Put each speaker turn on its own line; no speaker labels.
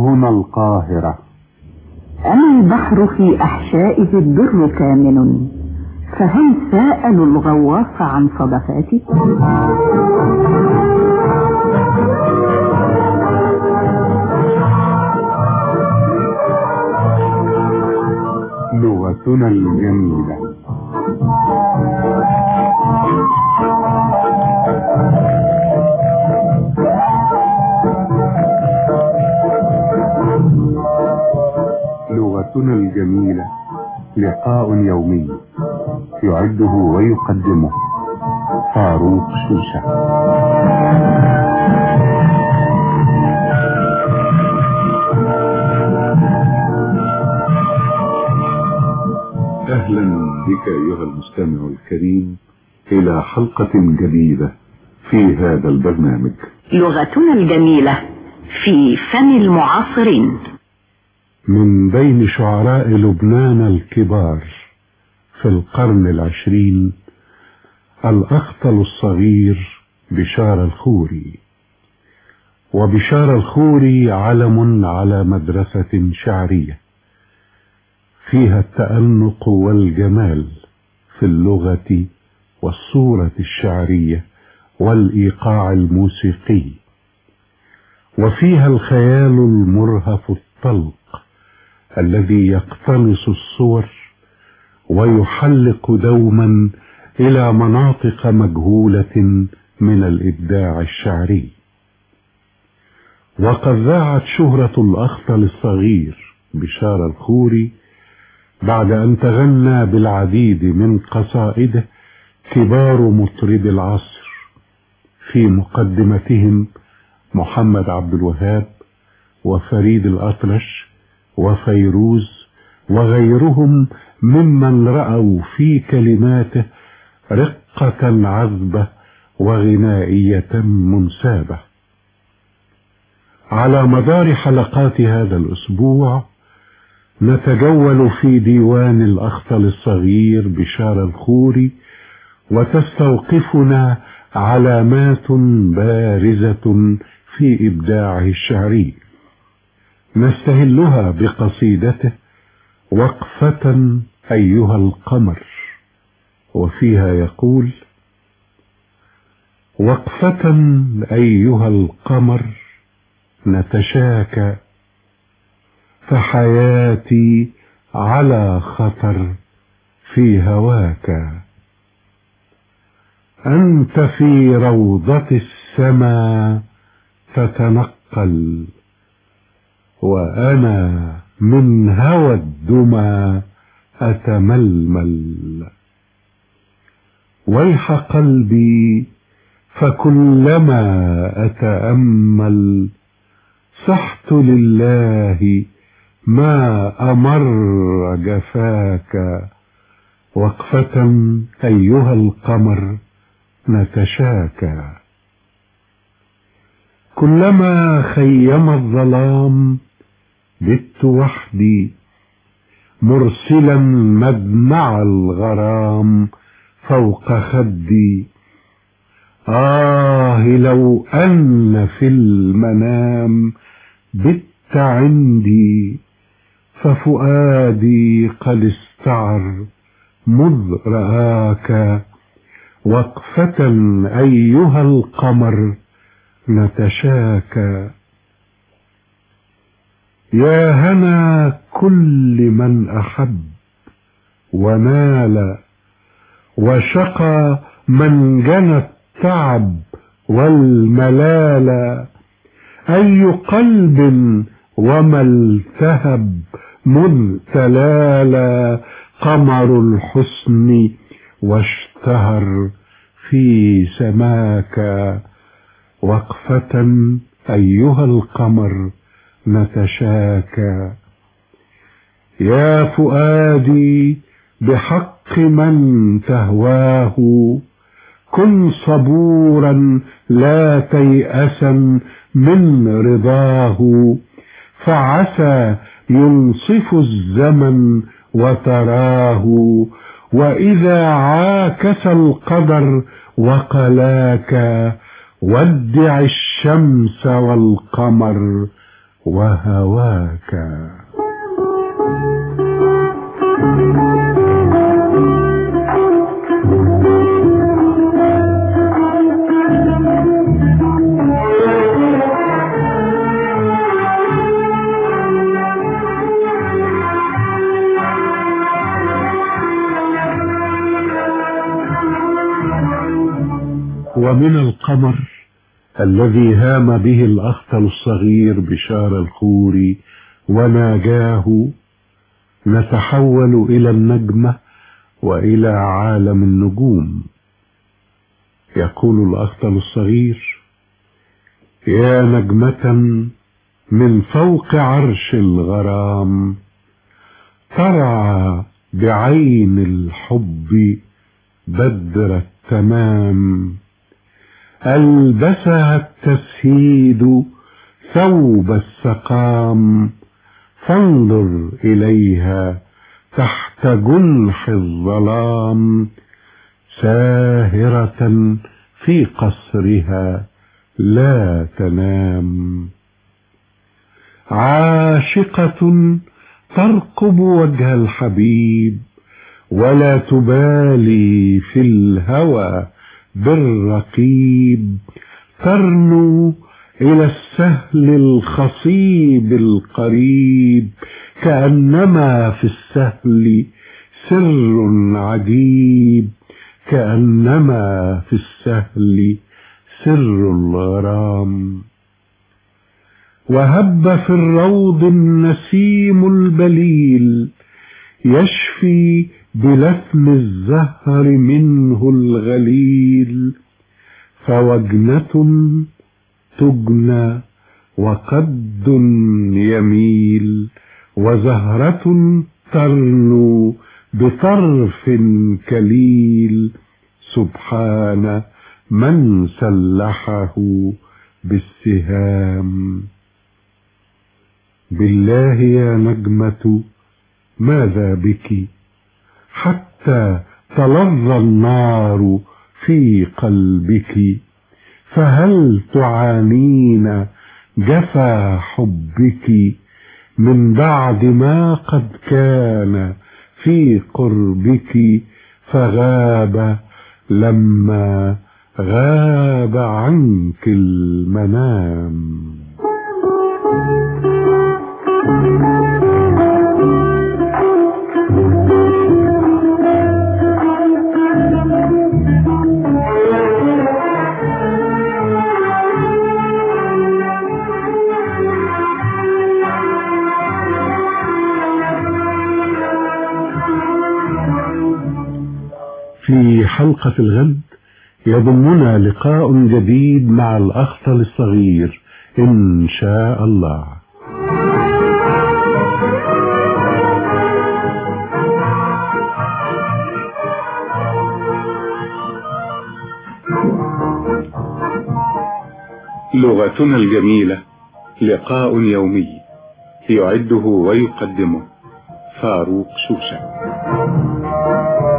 هنا القاهرة.
أما البحر في أحشائه الدر كامن، فهل سألوا الغواص عن صدفاته؟
لغتنا الجميلة. لغتنا الجميلة لقاء يومي يعده ويقدمه فاروق شوشة. أهلا بك أيها المستمع الكريم إلى حلقة جديدة في هذا البرنامج
لغتنا الجميلة في فن المعاصرين.
من بين شعراء لبنان الكبار في القرن العشرين الأخطل الصغير بشار الخوري. وبشار الخوري علم على مدرسة شعرية فيها التأنق والجمال في اللغة والصورة الشعرية والإيقاع الموسيقي، وفيها الخيال المرهف الطلق الذي يقتنص الصور ويحلق دوما إلى مناطق مجهولة من الإبداع الشعري. وقد ذاعت شهرة الأخطل الصغير بشار الخوري بعد أن تغنى بالعديد من قصائده كبار مطرب العصر، في مقدمتهم محمد عبد الوهاب وفريد الأطرش وفيروز وغيرهم ممن رأوا في كلماته رقة عذبة وغنائية منسابة. على مدار حلقات هذا الأسبوع نتجول في ديوان الأخطل الصغير بشار الخوري، وتستوقفنا علامات بارزة في إبداعه الشعري. نستهلها بقصيدته وقفة أيها القمر، وفيها يقول: وقفة أيها القمر نتشاكى، فحياتي على خطر في هواك. أنت في روضة السماء تتنقل، وأنا من هوى الدمى أتململ. ويح قلبي فكلما أتأمل صحت لله ما أمر جفاك. وقفة أيها القمر نتشاكى. كلما خيم الظلام بت وحدي مرسلا مدمع الغرام فوق خدي. لو أن في المنام بت عندي، ففؤادي قد استعر مذ رآك. وقفة أيها القمر نتشاكى. يا هنا كل من أحب ونال، وشقى من جنى التعب والملال. أي قلب وما التهب مذ تلالى قمر الحسن واشتهر في سماك. وقفة أيها القمر نتشاكى. يا فؤادي بحق من تهواه كن صبورا لا تيأسا من رضاه. فعسى ينصف الزمن وتراه، وإذا عاكس القدر وقلاك ودع الشمس والقمر وهواك. ومن القمر الذي هام به الأخطل الصغير بشار الخوري وناجاه نتحول إلى النجمة وإلى عالم النجوم. يقول الأخطل الصغير: يا نجمة من فوق عرش الغرام، ترعى بعين الحب بدر التمام، ألبسها التسهيد ثوب السقام، فانظر إليها تحت جنح الظلام، ساهرة في قصرها لا تنام، عاشقة ترقب وجه الحبيب ولا تبالي في الهوى بالرقيب، ترنو إلى السهل الخصيب القريب، كأنما في السهل سر عجيب، كأنما في السهل سر الغرام. وهب في الروض النسيم البليل، يشفي بلثم الزهر منه الغليل، فوجنة تجنى وقد يميل، وزهرة ترنو بطرف كليل، سبحان من سلحه بالسهام. بالله يا نجمة ماذا بك، حتى تلظ النار في قلبك، فهل تعانين جفا حبك من بعد ما قد كان في قربك، فغاب لما غاب عنك المنام. في حلقة الغد يضمنا لقاء جديد مع الأخطل الصغير إن شاء الله. لغتنا الجميلة لقاء يومي، يعده ويقدمه فاروق شوشة.